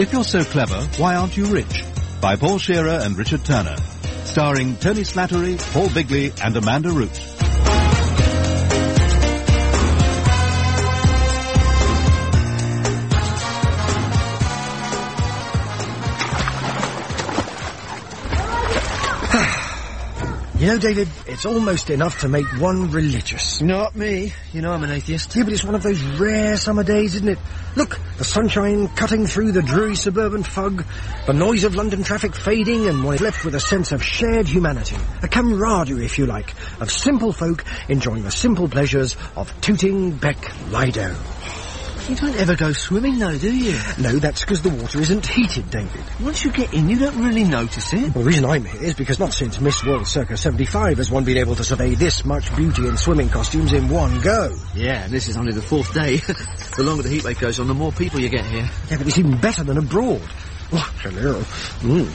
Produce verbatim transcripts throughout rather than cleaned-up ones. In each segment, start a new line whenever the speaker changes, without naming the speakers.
If You're So Clever, Why Aren't You Rich? By Paul Shearer and Richard Turner. Starring Tony Slattery, Paul Bigley and Amanda Root.
You know, David, it's almost enough to make one religious.
Not me. You know I'm an atheist.
Yeah, but it's one of those rare summer days, isn't it? Look, the sunshine cutting through the dreary suburban fog, the noise of London traffic fading, and one is left with a sense of shared humanity, a camaraderie, if you like, of simple folk enjoying the simple pleasures of Tooting Bec Lido.
You don't ever go swimming, though, do you?
No, that's because the water isn't heated, David.
Once you get in, you don't really notice it.
Well, the reason I'm here is because not since Miss World circa seventy-five has one been able to survey this much beauty in swimming costumes in one go.
Yeah, and this is only the fourth day. The longer the heatwave goes on, the more people you get here.
Yeah, but it's even better than abroad. Oh, hello. Mm.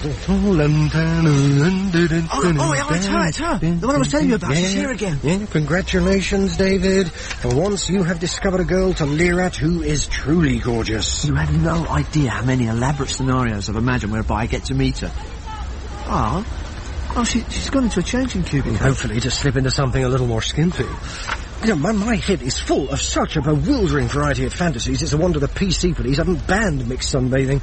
Oh, oh, yeah, it's her, it's her. The one I was telling you about.
Yeah.
She's here again.
Yeah, congratulations, David. For once you have discovered a girl to leer at who is truly gorgeous.
You have no idea how many elaborate scenarios I've imagined whereby I get to meet her. Ah. Oh, oh she, she's gone into a changing cubicle.
Hopefully to slip into something a little more skimpy. You know, my, my head is full of such a bewildering variety of fantasies, it's a wonder the P C police haven't banned mixed sunbathing.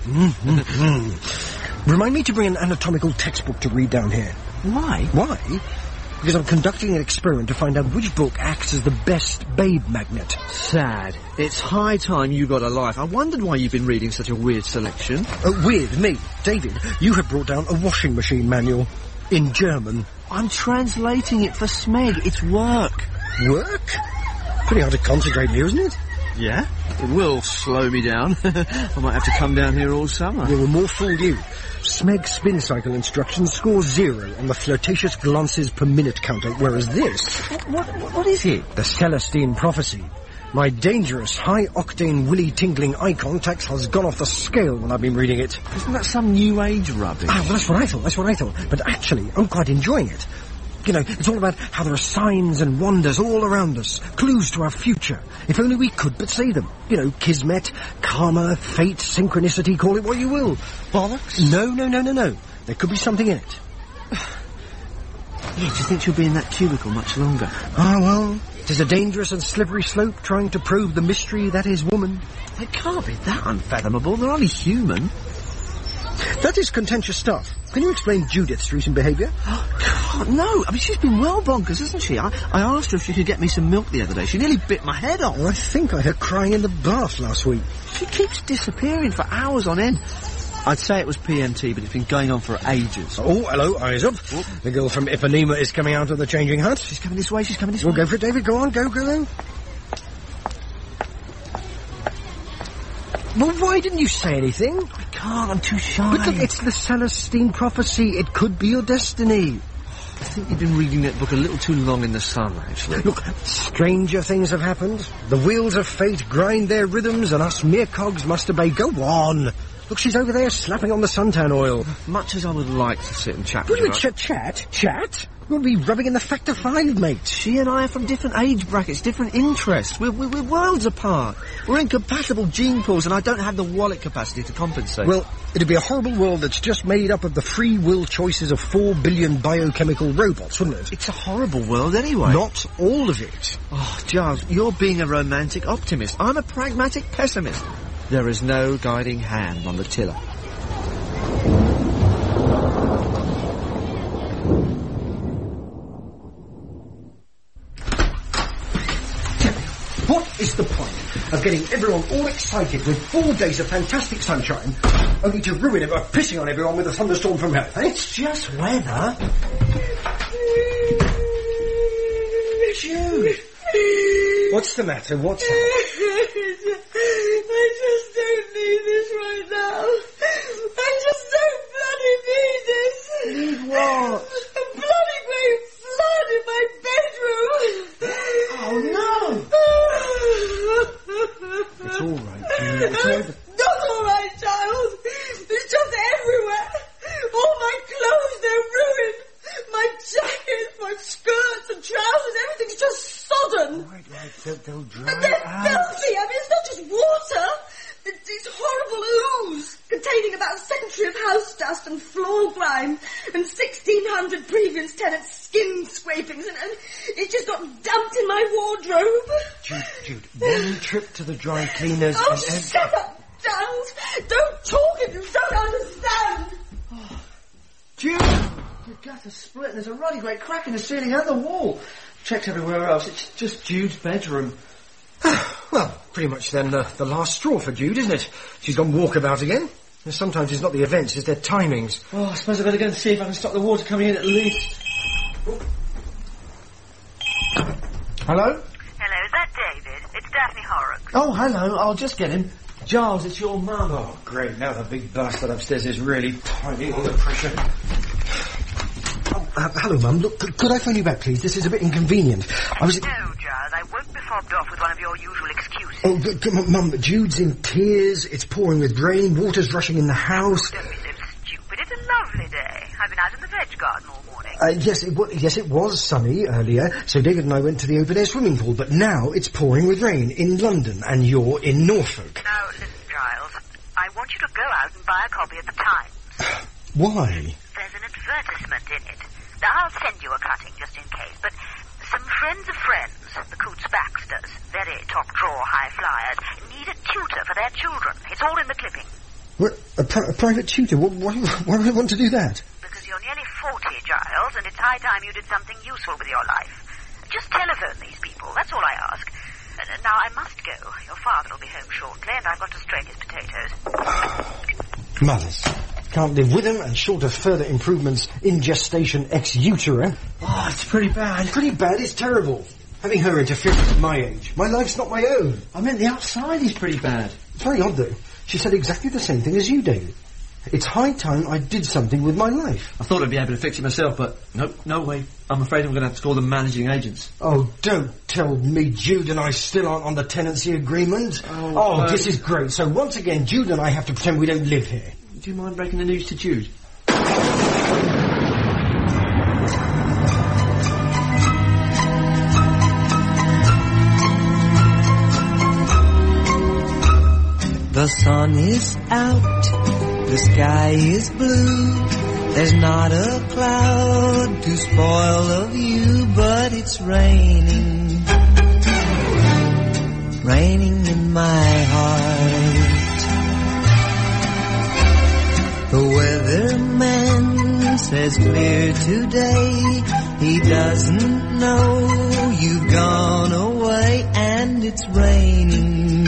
Mm-hmm. Remind me to bring an anatomical textbook to read down here.
Why?
Why? Because I'm conducting an experiment to find out which book acts as the best babe magnet.
Sad. It's high time you got a life. I wondered why you've been reading such a weird selection.
Uh, weird? Me? David, you have brought down a washing machine manual. In German.
I'm translating it for Smeg. It's work.
Work? Pretty hard to concentrate here, isn't it?
Yeah? It will slow me down. I might have to come down here all summer.
Yeah, well, more fool you. Smeg spin cycle instructions score zero on the flirtatious glances per minute counter, whereas this...
What, what, what is it?
The Celestine Prophecy. My dangerous, high-octane, willy-tingling eye contact has gone off the scale when I've been reading it.
Isn't that some new age rubbish?
Ah, well, that's what I thought, that's what I thought. But actually, I'm quite enjoying it. You know, it's all about how there are signs and wonders all around us, clues to our future. If only we could but see them. You know, kismet, karma, fate, synchronicity, call it what you will.
Bollocks?
No, no, no, no, no. There could be something in it.
Yeah, do you think she'll be in that cubicle much longer?
Ah, well, it is a dangerous and slippery slope trying to probe the mystery that is woman.
It can't be that unfathomable. They're only human.
That is contentious stuff. Can you explain Judith's recent behaviour?
God, no. I mean, she's been well bonkers, hasn't she? I, I asked her if she could get me some milk the other day. She nearly bit my head off.
Oh, I think I heard crying in the bath last week.
She keeps disappearing for hours on end. I'd say it was P M T, but it's been going on for ages.
Oh, hello, eyes up. Whoop. The girl from Ipanema is coming out of the changing hut.
She's coming this way, she's coming this
well,
way.
Well, go for it, David. Go on, go, go then. Well, why didn't you say anything?
I can't, I'm too shy.
But look, it's the Celestine Prophecy. It could be your destiny.
I think you've been reading that book a little too long in the sun, actually.
Look, stranger things have happened. The wheels of fate grind their rhythms and us mere cogs must obey. Go on. Look, she's over there slapping on the suntan oil.
Much as I would like to sit and chat
with
her.
What do you mean, chat? Chat? We'll be rubbing in the factor five, mate.
She and I are from different age brackets, different interests. We're, we're, we're worlds apart. We're incompatible gene pools, and I don't have the wallet capacity to compensate.
Well, it'd be a horrible world that's just made up of the free will choices of four billion biochemical robots, wouldn't it?
It's a horrible world anyway.
Not all of it.
Oh, Giles, you're being a romantic optimist. I'm a pragmatic pessimist. There is no guiding hand on the tiller.
What is the point of getting everyone all excited with four days of fantastic sunshine, only to ruin it by pissing on everyone with a thunderstorm from hell, eh?
It's just weather. Jude!
What's the matter? What's happening?
I just don't need this right now. I just don't bloody need this.
Need what?
A bloody great flood in my bedroom.
Oh, no. It's all right, Jude. It's over.
Not all right, Giles. It's just everywhere. All my clothes, they're ruined. My jackets, my skirts and trousers, everything's just sodden.
All right, right, they'll, they'll dry
And they're
out.
filthy. I mean, it's not just water. It's, it's horrible ooze containing century of house dust and floor grime and sixteen hundred previous tenants' skin scrapings, and, and it just got dumped in my wardrobe.
Jude, Jude, one trip to the dry cleaners
Oh,
and...
shut up, Giles! Don't talk if you don't understand!
Oh. Jude! The gutter's split and there's a ruddy great crack in the ceiling and the wall. Checked everywhere else. It's just Jude's bedroom.
Well, pretty much then the, the last straw for Jude, isn't it? She's gone walkabout again. And sometimes it's not the events, it's their timings.
Oh, I suppose I better go and see if I can stop the water coming in at least. Hello?
Hello, is that David? It's Daphne Horrocks.
Oh, hello. I'll just get him. Giles, it's your mum.
Oh, great. Now the big bastard upstairs is really piling all the pressure. Oh, uh, hello, Mum. Look, could, could I phone you back, please? This is a bit inconvenient. I was...
No, Giles, I won't be fobbed off with one of your usual excuses.
Oh, g- g- Mum, Jude's in tears. It's pouring with rain. Water's rushing in the house.
Don't be so stupid. It's a lovely day. I've been out in the veg garden all morning.
Uh, yes, it w- yes, it was sunny earlier, so David and I went to the open-air swimming pool, but now it's pouring with rain in London, and you're in Norfolk.
Now, listen, Giles. I want you to go out and buy a copy of the Times.
Why?
There's an advertisement in it. Now, I'll send you a cutting just in case, but some friends of friends, the Coots Baxters, very top-drawer high flyers, need a tutor for their children. It's all in the clipping.
What, a, pri- a private tutor? What, why, why would I want to do that?
Because you're nearly forty, Giles, and it's high time you did something useful with your life. Just telephone these people, that's all I ask. Uh, now, I must go. Your father will be home shortly, and I've got to strain his potatoes.
Mothers. Can't live with him, and short of further improvements in gestation ex utero.
Oh, it's pretty bad.
Pretty bad, it's terrible. Having her interfering at my age. My life's not my own.
I meant the outside is pretty bad.
It's very odd, though. She said exactly the same thing as you, David. It's high time I did something with my life.
I thought I'd be able to fix it myself, but nope, no way. I'm afraid I'm going to have to call the managing agents.
Oh, don't tell me Jude and I still aren't on the tenancy agreement.
Oh,
oh
uh,
this is great. So once again, Jude and I have to pretend we don't live here.
Do you mind breaking the news to Jude?
The sun is out, the sky is blue. There's not a cloud to spoil a view, but it's raining, raining in my heart. The weatherman says clear today. He doesn't know you've gone away, and it's raining,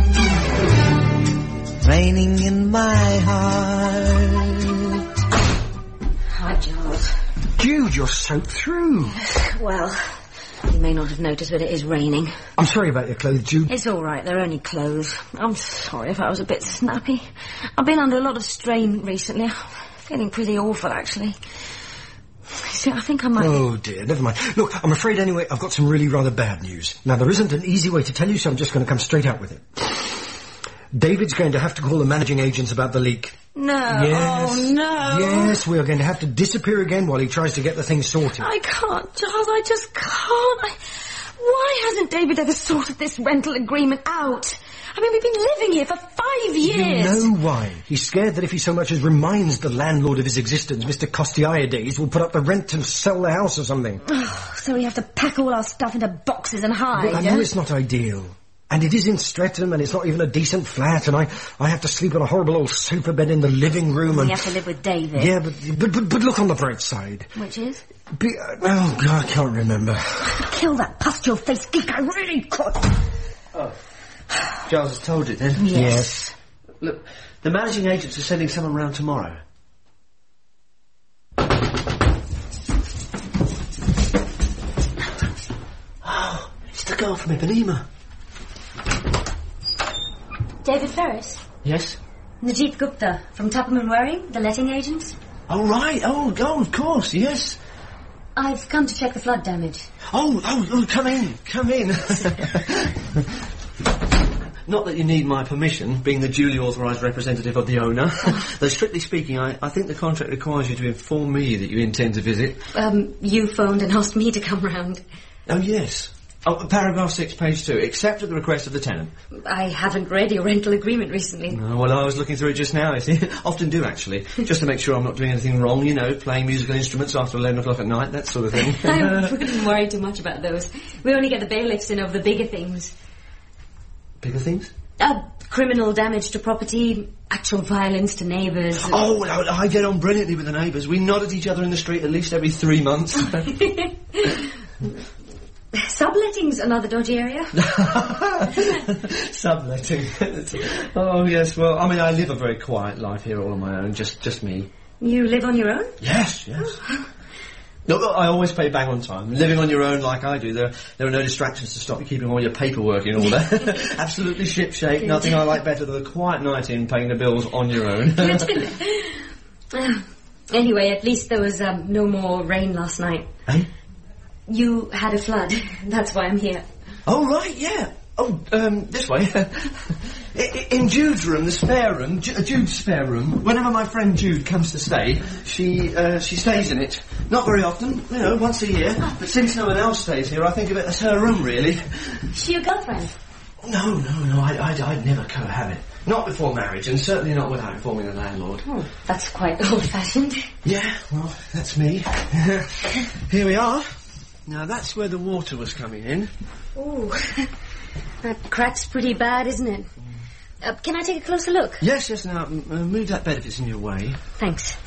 raining in my heart.
Hi, Giles.
Jude, you're soaked through.
Well, you may not have noticed, but it is raining.
I'm sorry about your clothes, Jude.
It's all right. They're only clothes. I'm sorry if I was a bit snappy. I've been under a lot of strain recently. I'm feeling pretty awful, actually. See, I think I might...
Oh, dear, never mind. Look, I'm afraid anyway I've got some really rather bad news. Now, there isn't an easy way to tell you, so I'm just going to come straight out with it. David's going to have to call the managing agents about the leak.
No.
Yes.
Oh, no.
Yes, we are going to have to disappear again while he tries to get the thing sorted.
I can't, Giles. I just can't. I... Why hasn't David ever sorted this rental agreement out? I mean, we've been living here for five years.
You know why. He's scared that if he so much as reminds the landlord of his existence, Mister Kostiaides will put up the rent and sell the house or something.
Oh, so we have to pack all our stuff into boxes and hide.
Well, I know it's not ideal. And it is in Streatham, and it's not even a decent flat, and I, I have to sleep on a horrible old sofa bed in the living room, and...
We have to live with David.
Yeah, but, but, but, but look on the bright side.
Which is?
Be, uh, oh, God, I can't remember.
I could kill that pustule-faced geek, I really could.
Oh. Giles has told you then?
Yes.
Yes.
Look, the managing agents are sending someone round tomorrow. Oh, it's the girl from Ipanema.
David Ferris?
Yes?
Najit Gupta from Tupham and Waring, the letting agents.
Oh, right. Oh, oh, of course, yes.
I've come to check the flood damage.
Oh, oh, oh, come in, come in. Not that you need my permission, being the duly authorised representative of the owner. Though, strictly speaking, I, I think the contract requires you to inform me that you intend to visit.
Um, you phoned and asked me to come round.
Oh, yes. Oh, paragraph six, page two. Except at the request of the tenant.
I haven't read your rental agreement recently.
Oh, well, I was looking through it just now, you see. Often do, actually. Just to make sure I'm not doing anything wrong, you know, playing musical instruments after eleven o'clock at night, that sort of thing.
I wouldn't worry too much about those. We only get the bailiffs in over the bigger things.
Bigger things?
Uh, criminal damage to property, actual violence to neighbours.
Oh, well, I get on brilliantly with the neighbours. We nod at each other in the street at least every three months.
Subletting's another dodgy area.
Subletting. Oh, yes, well, I mean, I live a very quiet life here all on my own, just just me.
You live on your own?
Yes, yes. No, I always pay bang on time. Living on your own like I do, there, there are no distractions to stop you keeping all your paperwork in order. Absolutely ship-shape. Nothing I like better than a quiet night in paying the bills on your own.
uh, anyway, at least there was um, no more rain last night.
Eh?
You had a flood. That's why I'm here.
Oh, right, yeah. Oh, um, this way. In Jude's room, the spare room, Ju- Jude's spare room, whenever my friend Jude comes to stay, she, uh, she stays in it. Not very often, you know, once a year. But since no one else stays here, I think of it as her room, really.
She your girlfriend?
No, no, no, I, I'd, I'd never cohabit. Not before marriage, and certainly not without informing the landlord.
Oh, that's quite old-fashioned.
Yeah, well, that's me. Here we are. Now, that's where the water was coming in.
Ooh, that crack's pretty bad, isn't it? Uh, can I take a closer look?
Yes, yes, now, m- uh, move that bed if it's in your way.
Thanks.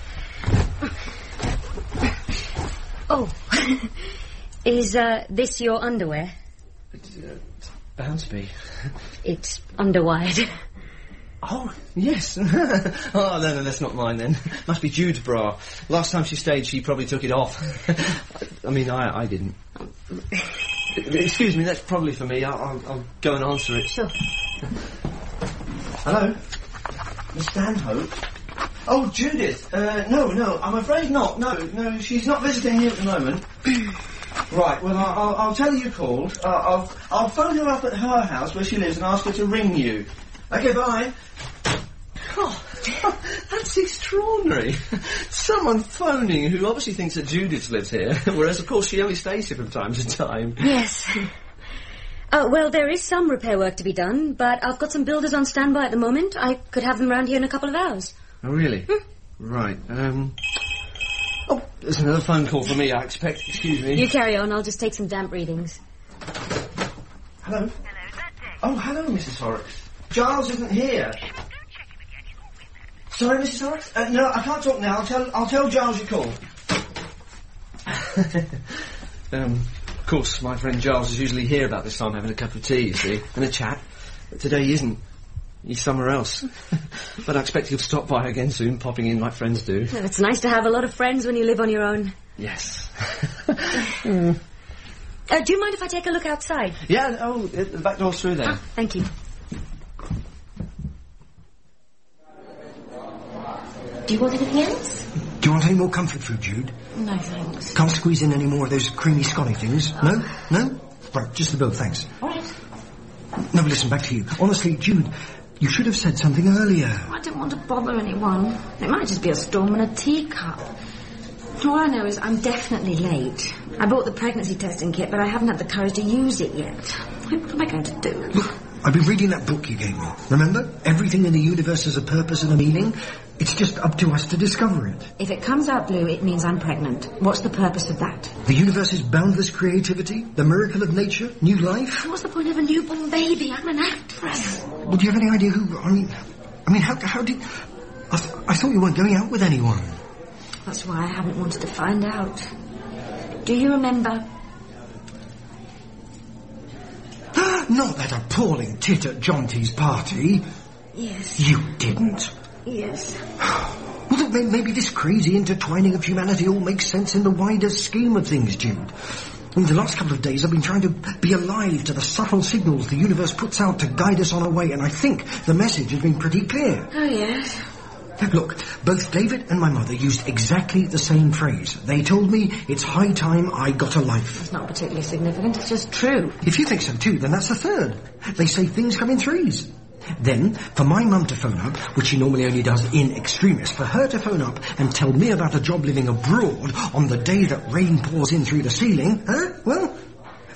Oh, is uh, this your underwear?
It's, uh, it's bound to be.
It's underwired.
Oh, yes. Oh, no, no, that's not mine then. Must be Jude's bra. Last time she stayed, she probably took it off. I mean, I, I didn't. Excuse me, that's probably for me. I'll, I'll, I'll go and answer it.
Sure.
Hello? Miss Stanhope? Oh, Judith. Uh, no, no, I'm afraid not. No, no, she's not visiting here at the moment. Right, well, I'll, I'll, I'll tell her you called. Uh, I'll, I'll phone her up at her house where she lives and ask her to ring you. OK, bye. Oh, that's extraordinary. Someone phoning who obviously thinks that Judith lives here, whereas, of course, she only stays here from time to time.
Yes. Oh, well, there is some repair work to be done, but I've got some builders on standby at the moment. I could have them round here in a couple of hours.
Oh, really? Hmm? Right, um... Oh, there's another phone call for me, I expect. Excuse me.
You carry on. I'll just take some damp readings.
Hello?
Hello, is that Dick?
Oh, hello, Missus Horrocks. Giles isn't here.
Don't check him again. He's not with her.
Sorry, Missus Horrocks? Uh, no, I can't talk now. I'll tell, I'll tell Giles you called. um, of course, my friend Giles is usually here about this time having a cup of tea, you see, and a chat. But today he isn't. He's somewhere else. But I expect he'll stop by again soon, popping in like friends do.
Well, it's nice to have a lot of friends when you live on your own.
Yes.
mm. uh, do you mind if I take a look outside?
Yeah, oh, the back door's through there.
Ah, thank you. Do you want anything else?
Do you want any more comfort food, Jude?
No, thanks.
Can't squeeze in any more of those creamy scotty things? No? No? Right, just the bill, thanks.
All right.
No, but listen, back to you. Honestly, Jude, you should have said something earlier.
I didn't want to bother anyone. It might just be a storm in a teacup. All I know is I'm definitely late. I bought the pregnancy testing kit, but I haven't had the courage to use it yet. What am I going to do?
Look, I've been reading that book you gave me. Remember? Everything in the universe has a purpose and a meaning. It's just up to us to discover it.
If it comes out blue, it means I'm pregnant. What's the purpose of that?
The universe's boundless creativity, the miracle of nature, new life.
What's the point of a newborn baby? I'm an actress.
Well, do you have any idea who... I mean, I mean, how, how did... I, th- I thought you weren't going out with anyone.
That's why I haven't wanted to find out. Do you remember...
Not that appalling tit at Jonty's party.
Yes.
You didn't.
Yes.
Well, look, maybe this crazy intertwining of humanity all makes sense in the wider scheme of things, Jude. In the last couple of days, I've been trying to be alive to the subtle signals the universe puts out to guide us on our way, and I think the message has been pretty clear.
Oh, yes.
Look, both David and my mother used exactly the same phrase. They told me it's high time I got a life.
It's not particularly significant, it's just true.
If you think so too, then that's a third. They say things come in threes. Then, for my mum to phone up, which she normally only does in extremis, for her to phone up and tell me about a job living abroad on the day that rain pours in through the ceiling, huh? Well,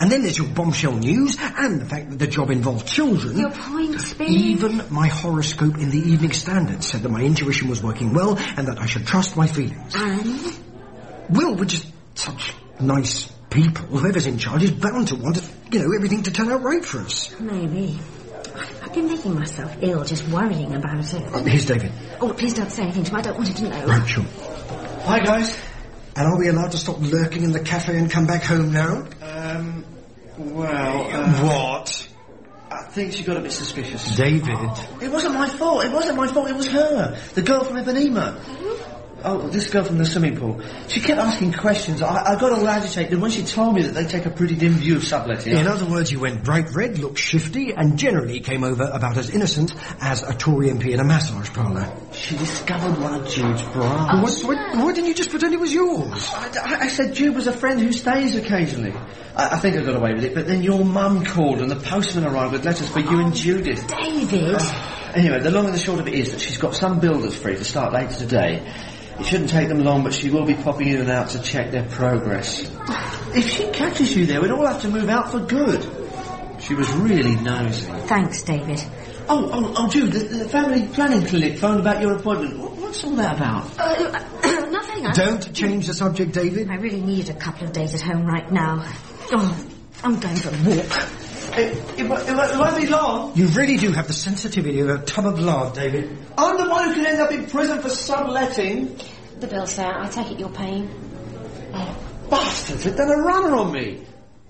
And then there's your bombshell news, and the fact that the job involved children.
Your point, Billy?
Even my horoscope in the Evening Standard said that my intuition was working well, and that I should trust my feelings.
And?
Well, we're just such nice people. Whoever's in charge is bound to want, you know, everything to turn out right for us.
Maybe. I've been making myself ill just worrying about it.
Uh, here's David.
Oh, please don't say anything to him. I don't want him to know.
Right, sure.
Hi, guys.
And are we allowed to stop lurking in the cafe and come back home now?
Um, well... Uh,
what?
I think she got a bit suspicious.
David.
It wasn't my fault. It wasn't my fault. It was her. The girl from Ipanema. Oh, this girl from the swimming pool. She kept asking questions. I, I got all agitated when she told me that they take a pretty dim view of subletting.
In other words, you went bright red, looked shifty, and generally came over about as innocent as a Tory M P in a massage parlour.
She discovered one of Jude's bras.
Why, why, why didn't you just pretend it was yours?
I, I, I said Jude was a friend who stays occasionally. I, I think I got away with it, but then your mum called and the postman arrived with letters for you and Judith.
David!
Uh, anyway, the long and the short of it is that she's got some builders free to start later today. It shouldn't take them long, but she will be popping in and out to check their progress. If she catches you there, we'd all have to move out for good. She was really nosy.
Thanks, David.
Oh, oh, oh, Jude, the, the family planning clinic phoned about your appointment. What, what's all that about?
Uh, nothing. I...
Don't change the subject, David.
I really need a couple of days at home right now. Oh, I'm going for a walk.
It, it, won't- it, won't- it won't be long.
You really do have the sensitivity of a tub of lard, David.
I'm the one who can end up in prison for subletting.
The bill, sir. I take it you're paying.
Oh, bastards, they've done a runner on me.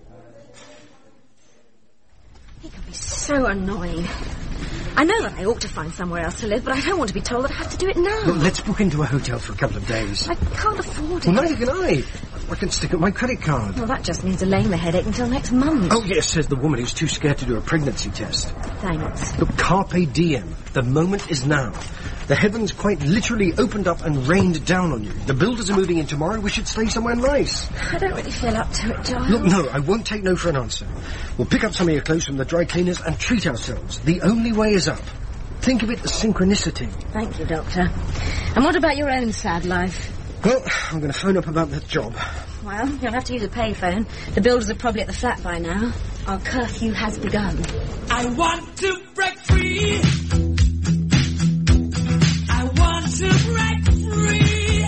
He can be so annoying. I know that I ought to find somewhere else to live, but I don't want to be told that I have to do it now.
Look, let's book into a hotel for a couple of days.
I can't afford it.
Well, neither can I. I can stick at my credit card.
Well, that just means delaying the headache until next month.
Oh, yes, says the woman who's too scared to do a pregnancy test.
Thanks.
Look, carpe diem. The moment is now. The heavens quite literally opened up and rained down on you. The builders are moving in tomorrow. We should stay somewhere nice.
I don't really feel up to it, Giles.
Look, no, I won't take no for an answer. We'll pick up some of your clothes from the dry cleaners and treat ourselves. The only way is up. Think of it as synchronicity.
Thank you, Doctor. And what about your own sad life?
Well, I'm going to phone up about that job.
Well, you'll have to use a payphone. The builders are probably at the flat by now. Our curfew has begun.
I want to break free. I want to break free.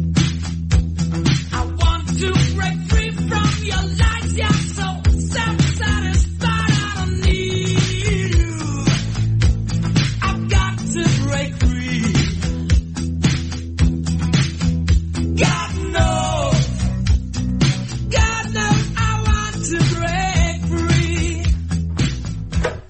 I want to break free from your lies. You're so self-satisfied. I don't need you. I've got to break free. God knows. God knows I want to break free.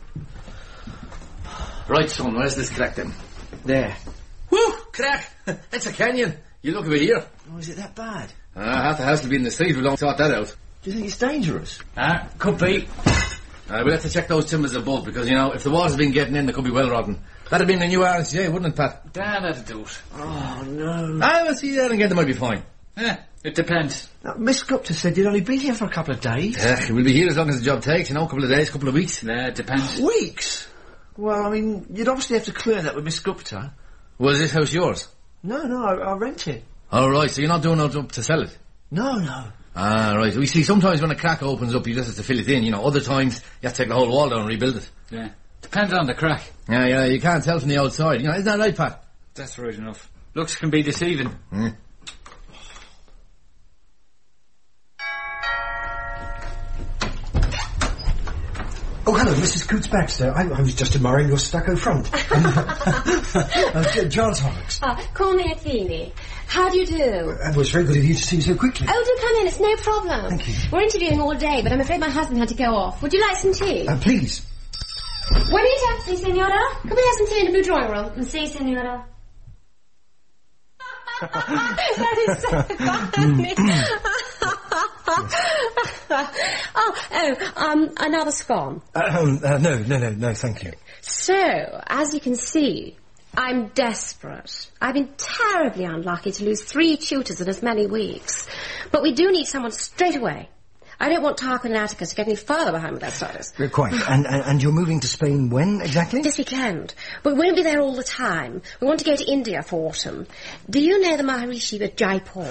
Right, son, where's this crack then?
There.
Woo! Crack! It's a canyon. You look over here.
Oh, is it that bad?
Ah, half the house will be in the street. We'll long sort that out.
Do you think it's dangerous?
Ah, could be. Uh, we'll have to check those timbers above, because, you know, if the water's been getting in, they could be well rotten. That'd have been the new R C A, wouldn't it, Pat?
Dan had to do it.
Oh, no.
Ah, we'll see that again. They might be fine.
Yeah, it depends.
Now, Miss Gupta said you'd only be here for a couple of days.
Yeah, we'll be here as long as the job takes, you know, a couple of days, a couple of weeks.
Yeah, it depends.
Weeks? Well, I mean, you'd obviously have to clear that with Miss Gupta.
Was this house yours?
No, no, I, I rent it.
Oh, right, so you're not doing no job to sell it?
No, no.
Ah, right. We see sometimes when a crack opens up, you just have to fill it in, you know. Other times, you have to take the whole wall down and rebuild it.
Yeah, depends on the crack.
Yeah, yeah, you can't tell from the outside. You know, isn't that right, Pat?
That's right enough. Looks can be deceiving.
Mm.
Oh, hello, Missus Coots Baxter. I, I was just admiring your stucco front. uh, Giles Horrocks.
Ah, call me Athene. How do you do?
Uh, it was very good of you to see me so quickly.
Oh, do come in. It's no problem.
Thank you.
We're interviewing all day, but I'm afraid my husband had to go off. Would you like some tea?
Uh, please.
When are you taxi, senora? Can we have some tea in the blue drawing room? Si, senora. That is so funny. oh, oh, um, another scone.
Uh, um, uh, no, no, no, no, thank you.
So, as you can see, I'm desperate. I've been terribly unlucky to lose three tutors in as many weeks. But we do need someone straight away. I don't want Tarquin and Atticus to get any further behind with their studies.
Uh, quite. and, and and you're moving to Spain when, exactly?
This weekend. But we won't be there all the time. We want to go to India for autumn. Do you know the Maharishi of Jaipur?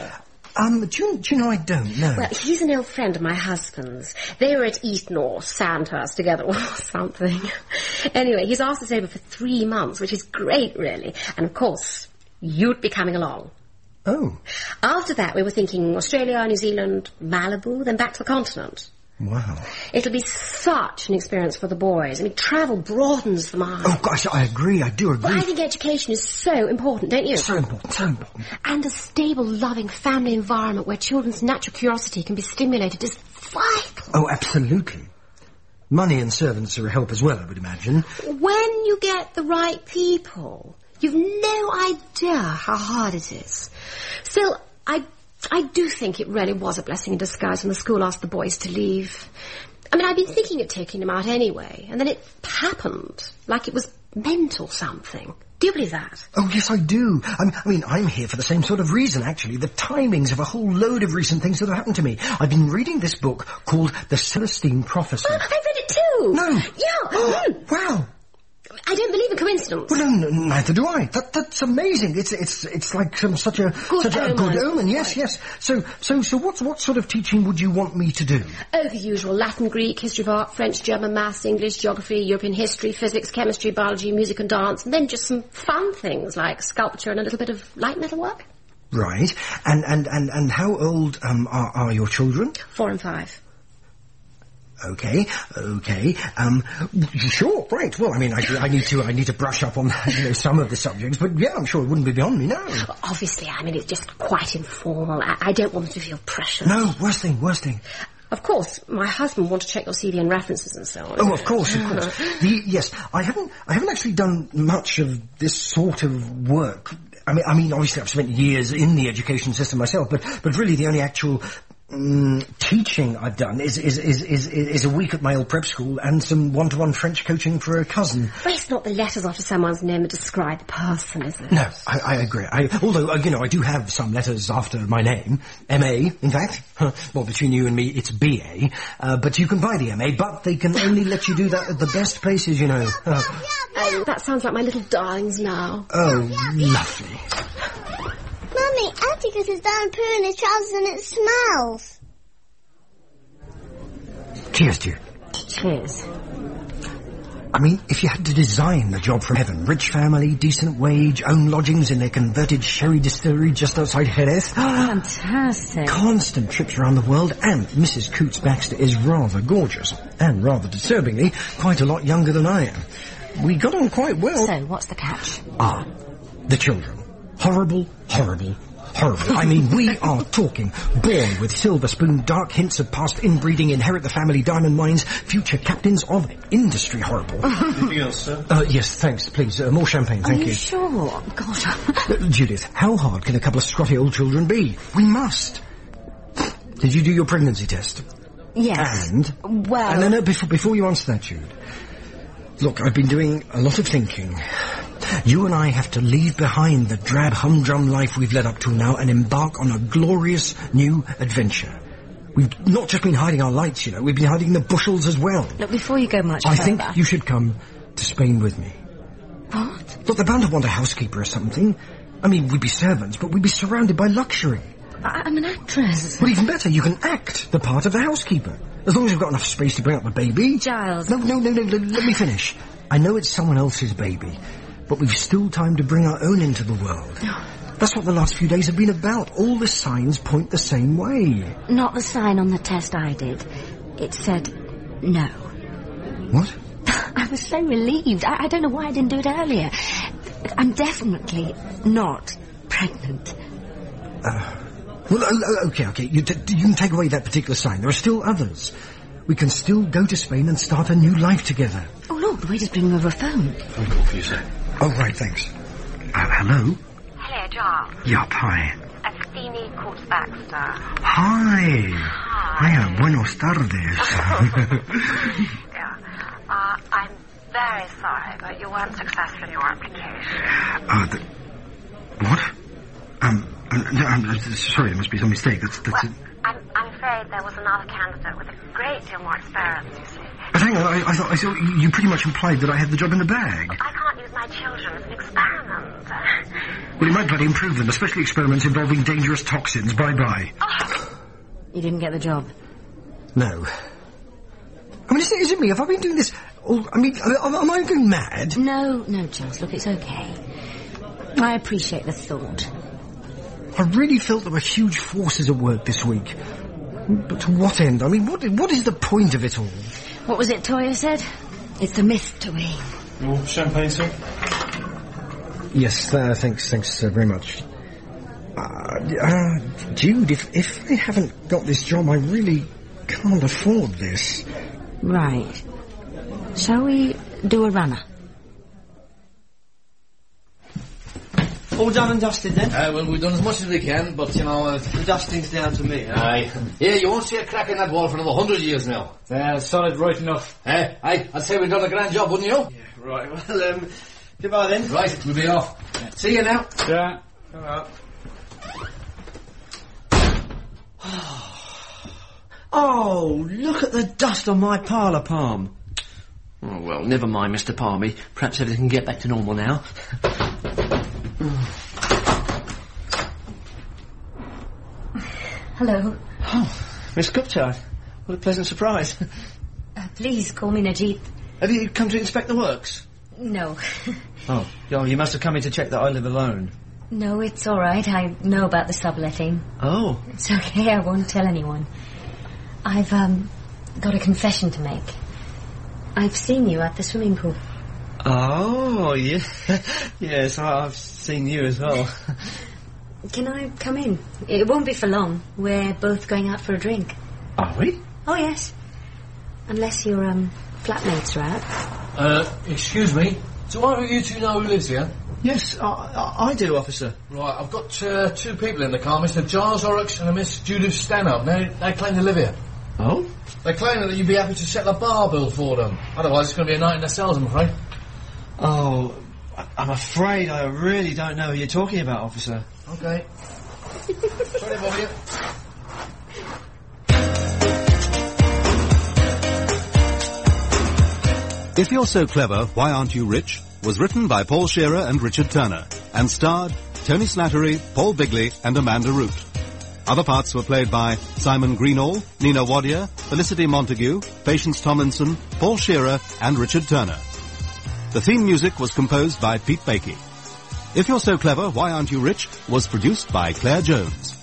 Um, do you, do you know, I don't know.
Well, he's an old friend of my husband's. They were at Eton or Sandhurst together or something. Anyway, he's asked us over for three months, which is great, really. And, of course, you'd be coming along.
Oh.
After that, we were thinking Australia, New Zealand, Malibu, then back to the continent.
Wow.
It'll be such an experience for the boys. I mean, travel broadens the mind.
Oh, gosh, I agree. I do agree.
Well, I think education is so important, don't you?
So important, so important.
And a stable, loving family environment where children's natural curiosity can be stimulated is vital.
Oh, absolutely. Money and servants are a help as well, I would imagine.
When you get the right people, you've no idea how hard it is. Still, I... I do think it really was a blessing in disguise when the school asked the boys to leave. I mean, I'd been thinking of taking them out anyway, and then it happened, like it was meant or something. Do you believe that?
Oh, yes, I do. I mean, I mean, I'm here for the same sort of reason, actually. The timings of a whole load of recent things that have happened to me. I've been reading this book called The Celestine Prophecy.
Oh, I've read it too.
No.
Yeah. Mm.
Wow.
I don't believe in coincidence.
Well, no, no, neither do I. That, that's amazing. It's it's it's like um, such a
good
such
omen.
a good omen. Yes, yes. So so so what what sort of teaching would you want me to do?
Oh, the usual: Latin, Greek, history of art, French, German, maths, English, geography, European history, physics, chemistry, biology, music, and dance, and then just some fun things like sculpture and a little bit of light metal work.
Right. And and and and how old um are, are your children?
Four and five.
Okay, okay, um, sure, right. Well, I mean, I, I need to, I need to brush up on, you know, some of the subjects, but yeah, I'm sure it wouldn't be beyond me, no.
Obviously, I mean, it's just quite informal. I, I don't want them to feel pressured.
No, worst thing, worst thing.
Of course, my husband wants to check your C V and references and so on.
Oh, of course, of course. the, yes, I haven't, I haven't actually done much of this sort of work. I mean, I mean, obviously I've spent years in the education system myself, but, but really the only actual Mm, teaching I've done is, is is is is a week at my old prep school and some one-to-one French coaching for a cousin.
Well, it's not the letters after someone's name that describe the person, is it?
No, I, I agree. I, although, uh, you know, I do have some letters after my name. M A, in fact. Well, between you and me, it's B A. Uh, but you can buy the M A, but they can only let you do that at the best places, you know. Uh,
oh, that sounds like my little darlings now.
Oh, lovely.
Mummy, Atticus has done poo in his trousers and it smells.
Cheers, dear.
Cheers.
I mean, if you had to design the job from heaven, rich family, decent wage, own lodgings in their converted sherry distillery just outside Jerez.
Fantastic.
Constant trips around the world, and Missus Coots Baxter is rather gorgeous, and rather disturbingly, quite a lot younger than I am. We got on quite well.
So, what's the catch?
Ah, the children. Horrible, horrible, horrible. I mean, we are talking born with silver spoon, dark hints of past inbreeding, inherit the family diamond mines, future captains of industry. Horrible.
Anything else, sir?
Uh, yes, thanks, please. Uh, more champagne, thank
Are you.
you.
Sure? God.
Uh, Judith, how hard can a couple of scruffy old children be? We must. Did you do your pregnancy test?
Yes.
And?
Well...
Uh, no, no, before, before you answer that, Jude. Look, I've been doing a lot of thinking. You and I have to leave behind the drab humdrum life we've led up to now and embark on a glorious new adventure. We've not just been hiding our lights, you know, we've been hiding the bushels as well.
Look, before you go much
I
further...
think you should come to Spain with me.
What?
Look, they're bound to want a housekeeper or something. I mean, we'd be servants, but we'd be surrounded by luxury.
I- I'm an actress.
Well, even better, you can act the part of the housekeeper. As long as you've got enough space to bring up the baby.
Giles.
No, no, no, no, let, let me finish. I know it's someone else's baby, but we've still time to bring our own into the world. That's what the last few days have been about. All the signs point the same way.
Not the sign on the test I did. It said no.
What?
I was so relieved. I, I don't know why I didn't do it earlier. I'm definitely not pregnant.
Uh, well, oh, okay, okay. You, t- you can take away that particular sign. There are still others. We can still go to Spain and start a new life together.
Oh, look, the waiter's bringing over a phone.
Phone call for you, sir.
Oh, right, thanks. Uh, hello?
Hello, Giles.
Yup, hi.
Athene Courts Baxter.
Hi.
Hi.
Hiya, buenos tardes.
Yeah. Uh, I'm very sorry, but you weren't successful in your application.
Uh, the, what? Um, uh, no, I'm uh, sorry, there must be some mistake. That's, that's
Well, I'm, I'm afraid there was another candidate with a great deal more experience, you see.
But hang on, I, I thought I thought you pretty much implied that I had the job in the bag.
I can't use my
my children as an experiment.
Well, you might bloody improve them, especially experiments involving dangerous toxins. Bye-bye.
Oh.
You didn't get the job?
No. I mean, is it, is it me? Have I been doing this... all, I mean, am, am I going mad?
No, no, Charles. Look, it's okay. I appreciate the thought.
I really felt there were huge forces at work this week. But to what end? I mean, what what is the point of it all?
What was it Toya said? It's the mystery.
More champagne, sir?
Yes, uh, thanks, thanks uh, very much. Uh, uh, Jude, if, if I haven't got this job, I really can't afford this.
Right. Shall we do a runner?
All done and dusted then?
Uh, well, we've done as much as we can, but, you know... Uh,
the dusting's down to me, huh?
Aye. Yeah, you won't see a crack in that wall for another hundred years now.
Yeah, solid right enough.
Eh? Aye, I'd say we've done a grand job, wouldn't you?
Yeah, right, well, um... goodbye then.
Right, we'll be off. Yeah. See you now.
Yeah.
All right. Oh, look at the dust on my parlour palm. Oh, well, never mind, Mister Palmy. Perhaps everything can get back to normal now.
Hello.
Oh, Miss Gupta. What a pleasant surprise.
Uh, please call me Najit.
Have you come to inspect the works?
No.
Oh, oh, you must have come in to check that I live alone.
No, it's all right. I know about the subletting.
Oh.
It's okay. I won't tell anyone. I've, um, got a confession to make. I've seen you at the swimming pool.
Oh, yeah. Yes, I've seen you as well.
Can I come in? It won't be for long. We're both going out for a drink.
Are we?
Oh, yes. Unless your, um, flatmates are out.
Uh, excuse me. Do either of you two know who lives here?
Yes, I, I, I do, officer.
Right, I've got uh, two people in the car, Mister Giles Oryx and a Miss Judith Stanhope. They, they claim to live here.
Oh?
They claim that you'd be happy to settle a bar bill for them. Otherwise, it's going to be a night in the cells, I'm afraid.
Oh, I'm afraid I really don't know who you're talking about, officer.
Okay. Sorry about you.
If You're So Clever, Why Aren't You Rich? Was written by Paul Shearer and Richard Turner, and starred Tony Slattery, Paul Bigley and Amanda Root. Other parts were played by Simon Greenall, Nina Wadier, Felicity Montague, Patience Tomlinson, Paul Shearer and Richard Turner. The theme music was composed by Pete Bakey. If You're So Clever, Why Aren't You Rich? Was produced by Claire Jones.